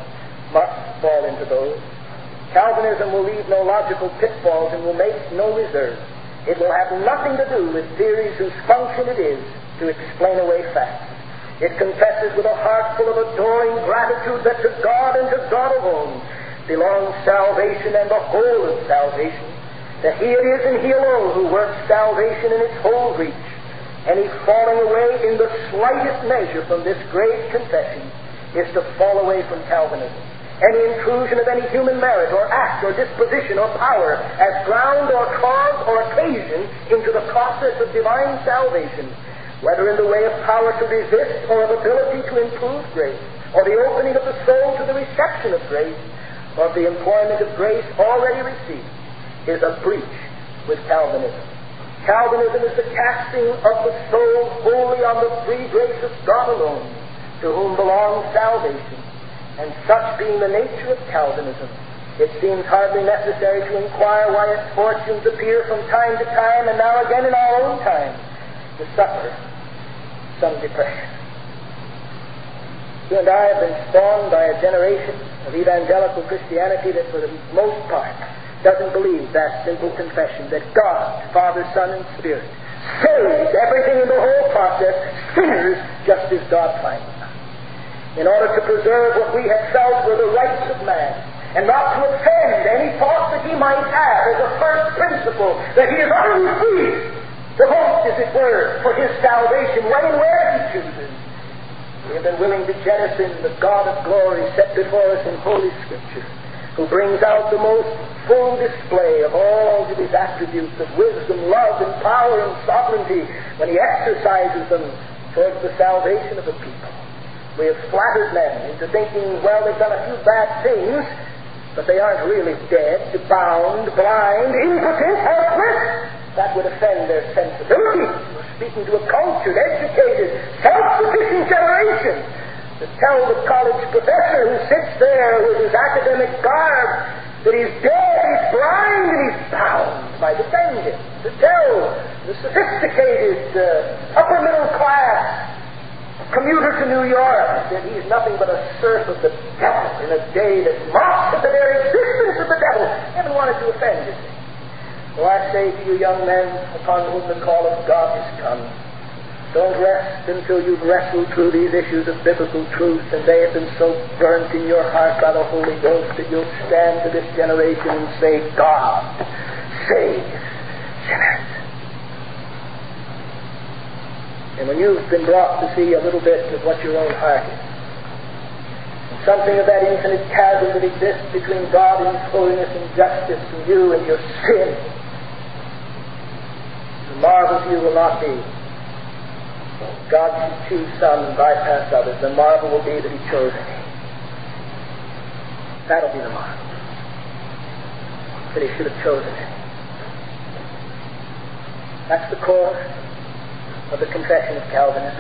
[SPEAKER 1] must fall into those. Calvinism will leave no logical pitfalls and will make no reserve. It will have nothing to do with theories whose function it is to explain away facts. It confesses with a heart full of adoring gratitude that to God and to God alone belongs salvation and the whole of salvation, that He it is and He alone who works salvation in its whole reach. Any falling away in the slightest measure from this great confession is to fall away from Calvinism. Any intrusion of any human merit or act or disposition or power as ground or cause or occasion into the process of divine salvation, whether in the way of power to resist or of ability to improve grace, or the opening of the soul to the reception of grace, or the employment of grace already received, is a breach with Calvinism. Calvinism is the casting of the soul wholly on the free grace of God alone, to whom belongs salvation. And such being the nature of Calvinism, it seems hardly necessary to inquire why its fortunes appear from time to time, and now again in our own time, to suffer some depression. You and I have been spawned by a generation of evangelical Christianity that for the most part doesn't believe that simple confession that God, Father, Son, and Spirit saves everything in the whole process, sinners just as God finds them. In order to preserve what we have felt were the rights of man, and not to offend any thought that he might have as a first principle, that he is utterly free to vote, as it were, for his salvation when and where he chooses. We have been willing to jettison the God of glory set before us in Holy Scripture, who brings out the most full display of all of his attributes of wisdom, love, and power and sovereignty when he exercises them towards the salvation of the people. We have flattered men into thinking, well, they've done a few bad things, but they aren't really dead, bound, blind, impotent, helpless. That would offend their sensibility. We're speaking to a cultured, educated, self-sufficient generation. To tell the college professor who sits there with his academic garb that he's dead, he's blind, and he's bound by defending. To tell the sophisticated, upper middle class commuter to New York that he's nothing but a serf of the devil in a day that mocks at the very existence of the devil. Never wanted to offend, you see. So I say to you young men upon whom the call of God has come, don't rest until you've wrestled through these issues of biblical truth and they have been so burnt in your heart by the Holy Ghost that you'll stand to this generation and say, God saves sinners. And when you've been brought to see a little bit of what your own heart is, and something of that infinite chasm that exists between God and His holiness and justice and you and your sin, the marvel to you will not be God should choose some and bypass others. The marvel will be that He chose me. That'll be the marvel. That He should have chosen me. That's the core of the confession of Calvinism.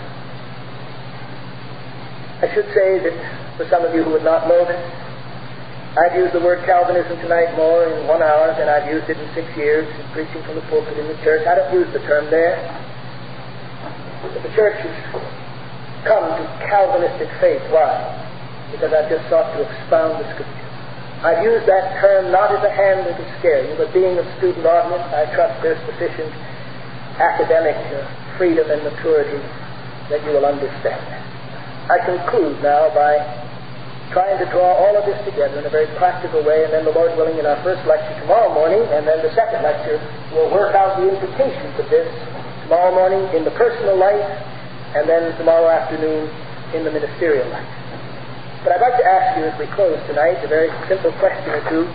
[SPEAKER 1] I should say that for some of you who would not know this, I've used the word Calvinism tonight more in 1 hour than I've used it in 6 years preaching from the pulpit in the church. I don't use the term there. But the church has come to Calvinistic faith. Why? Because I've just sought to expound the Scripture. I've used that term not as a handle to scare you, but being a student audience, I trust there's sufficient academic freedom and maturity that you will understand. I conclude now by trying to draw all of this together in a very practical way, and then the Lord willing in our first lecture tomorrow morning, and then the second lecture, we'll work out the implications of this tomorrow morning in the personal life, and then tomorrow afternoon in the ministerial life. But I'd like to ask you as we close tonight a very simple question or two.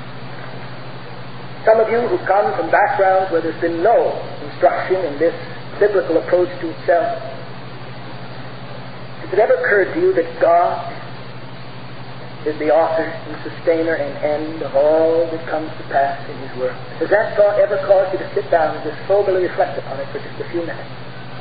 [SPEAKER 1] Some of you who come from backgrounds where there's been no instruction in this biblical approach to itself, has it ever occurred to you that God is the author and sustainer and end of all that comes to pass in His work? Has that thought ever caused you to sit down and just soberly reflect upon it for just a few minutes?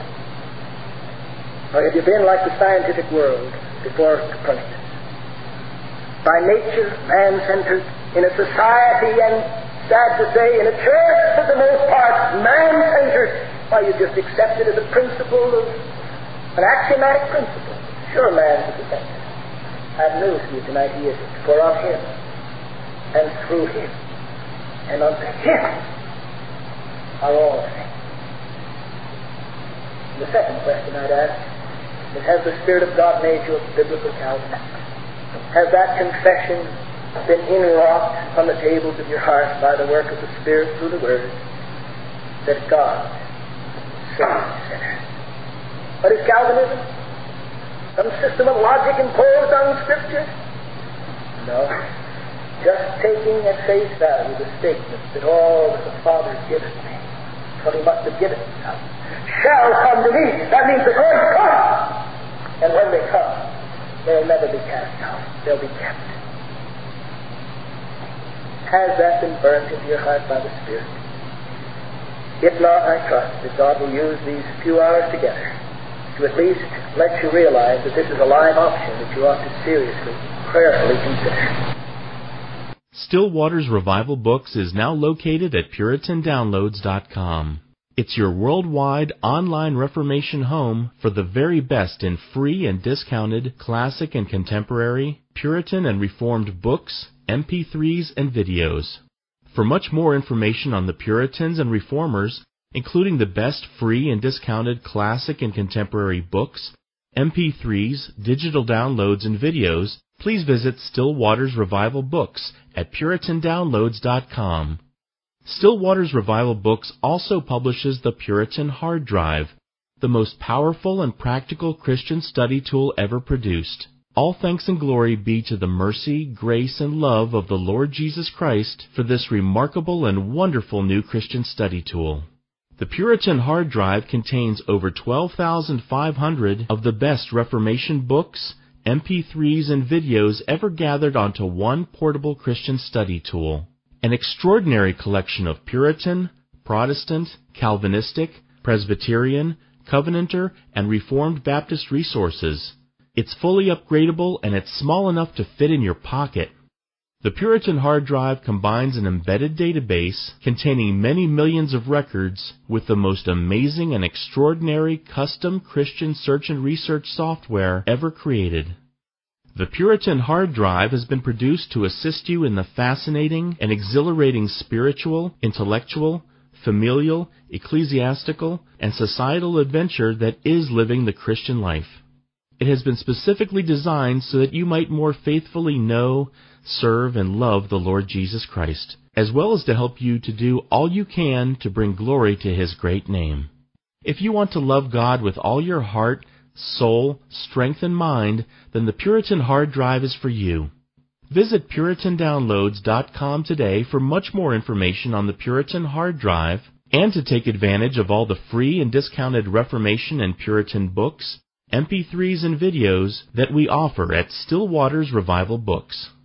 [SPEAKER 1] Or have you been like the scientific world before Copernicus? By nature, man-centered, in a society, and sad to say, in a church for the most part, man-centered. Why, you just accept it as a principle of an axiomatic principle. Sure, man is a defender. I've news for you tonight, he isn't. For of him, and through him, and unto him are all things. The second question I'd ask is, has the Spirit of God made you a biblical Calvinist? Has that confession been inwrought on the tables of your heart by the work of the Spirit through the Word that God saves sinners? What is Calvinism? Some system of logic imposed on Scripture? No. Just taking at face value the statement that all that the Father giveth me, what he must have given himself, shall come to me. That means they're going to come. And when they come, they'll never be cast out. They'll be kept. Has that been burnt into your heart by the Spirit? If not, I trust that God will use these few hours together to at least let you realize that this is a live option that you ought to seriously, prayerfully consider.
[SPEAKER 2] Still Waters Revival Books is now located at PuritanDownloads.com. It's your worldwide online Reformation home for the very best in free and discounted classic and contemporary, Puritan and Reformed books, MP3s, and videos. For much more information on the Puritans and Reformers, including the best free and discounted classic and contemporary books, MP3s, digital downloads, and videos, please visit Still Waters Revival Books at PuritanDownloads.com. Still Waters Revival Books also publishes the Puritan Hard Drive, the most powerful and practical Christian study tool ever produced. All thanks and glory be to the mercy, grace, and love of the Lord Jesus Christ for this remarkable and wonderful new Christian study tool. The Puritan Hard Drive contains over 12,500 of the best Reformation books, MP3s, and videos ever gathered onto one portable Christian study tool. An extraordinary collection of Puritan, Protestant, Calvinistic, Presbyterian, Covenanter, and Reformed Baptist resources. It's fully upgradable and it's small enough to fit in your pocket. The Puritan Hard Drive combines an embedded database containing many millions of records with the most amazing and extraordinary custom Christian search and research software ever created. The Puritan Hard Drive has been produced to assist you in the fascinating and exhilarating spiritual, intellectual, familial, ecclesiastical, and societal adventure that is living the Christian life. It has been specifically designed so that you might more faithfully know, serve, and love the Lord Jesus Christ, as well as to help you to do all you can to bring glory to His great name. If you want to love God with all your heart, soul, strength, and mind, then the Puritan Hard Drive is for you. Visit PuritanDownloads.com today for much more information on the Puritan Hard Drive and to take advantage of all the free and discounted Reformation and Puritan books, MP3s, and videos that we offer at Still Waters Revival Books.